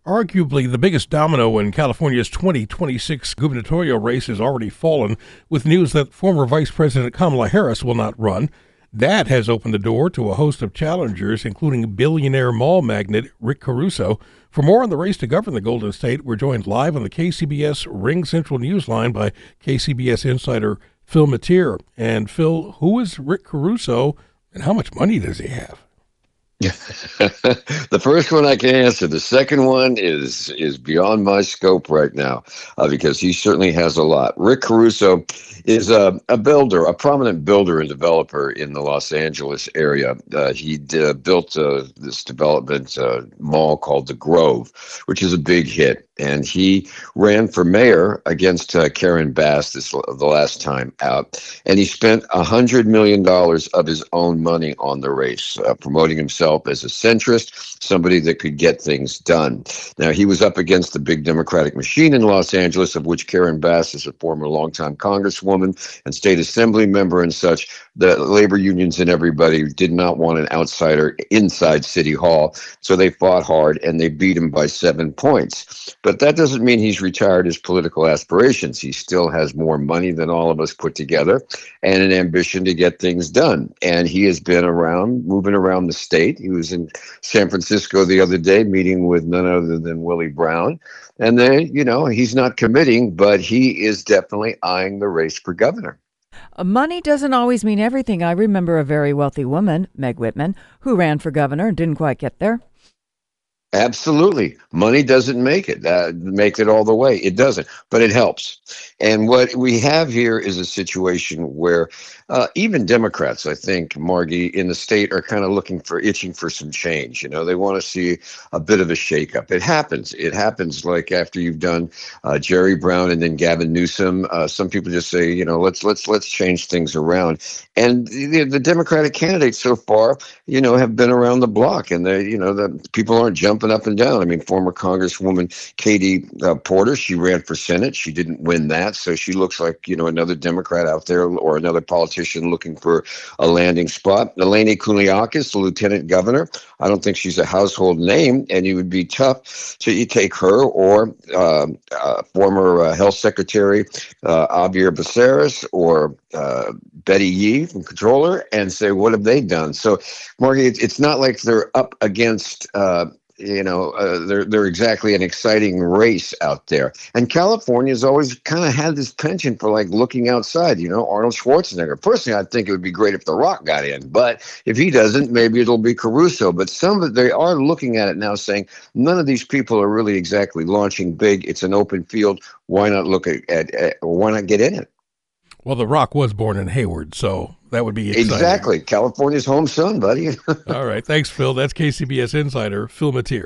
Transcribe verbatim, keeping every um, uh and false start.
Arguably, the biggest domino in California's twenty twenty-six gubernatorial race has already fallen, with news that former Vice President Kamala Harris will not run. That has opened the door to a host of challengers, including billionaire mall magnate Rick Caruso. For more on the race to govern the Golden State, we're joined live on the K C B S Ring Central Newsline by K C B S insider Phil Matier. And Phil, who is Rick Caruso, and how much money does he have? The first one I can answer. The second one is is beyond my scope right now, uh, because he certainly has a lot. Rick Caruso is a, a builder, a prominent builder and developer in the Los Angeles area. Uh, he uh, built uh, this development uh, mall called The Grove, which is a big hit. And he ran for mayor against uh, Karen Bass this the last time out. And he spent one hundred million dollars of his own money on the race, uh, promoting himself as a centrist, somebody that could get things done. Now, he was up against the big Democratic machine in Los Angeles, of which Karen Bass is a former longtime congresswoman and state assembly member and such. The labor unions and everybody did not want an outsider inside City Hall. So they fought hard and they beat him by seven points. But that doesn't mean he's retired his political aspirations. He still has more money than all of us put together and an ambition to get things done. And he has been around, moving around the state. He was in San Francisco the other day meeting with none other than Willie Brown. And they, you know, he's not committing, but he is definitely eyeing the race for governor. Uh, Money doesn't always mean everything. I remember a very wealthy woman, Meg Whitman, who ran for governor and didn't quite get there. Absolutely. Money doesn't make it, uh, make it all the way. It doesn't, but it helps. And what we have here is a situation where uh, even Democrats, I think, Margie, in the state are kind of looking for, itching for some change. You know, they want to see a bit of a shakeup. It happens. It happens like after you've done uh, Jerry Brown and then Gavin Newsom. Uh, some people just say, you know, let's let's let's change things around. And the, the Democratic candidates so far, you know, have been around the block, and they, you know, the people aren't jumping up and down. I mean, former Congresswoman Katie uh, Porter, she ran for Senate. She didn't win that. So she looks like, you know, another Democrat out there or another politician looking for a landing spot. Eleni Kouliakis, the lieutenant governor, I don't think she's a household name, and it would be tough to you take her or uh, uh, former uh, health secretary uh, Javier Becerra or uh, Betty Yee from Controller and say, what have they done? So, Margie, it's, it's not like they're up against uh, you know, uh, they're they're exactly an exciting race out there. And California's always kind of had this penchant for like looking outside. You know, Arnold Schwarzenegger. Personally, I think it would be great if The Rock got in, but if he doesn't, maybe it'll be Caruso. But some of they are looking at it now, saying none of these people are really exactly launching big. It's an open field. Why not look at, at, at why not get in it? Well, The Rock was born in Hayward, so that would be exciting. Exactly. California's home son, buddy. All right. Thanks, Phil. That's K C B S insider Phil Matier.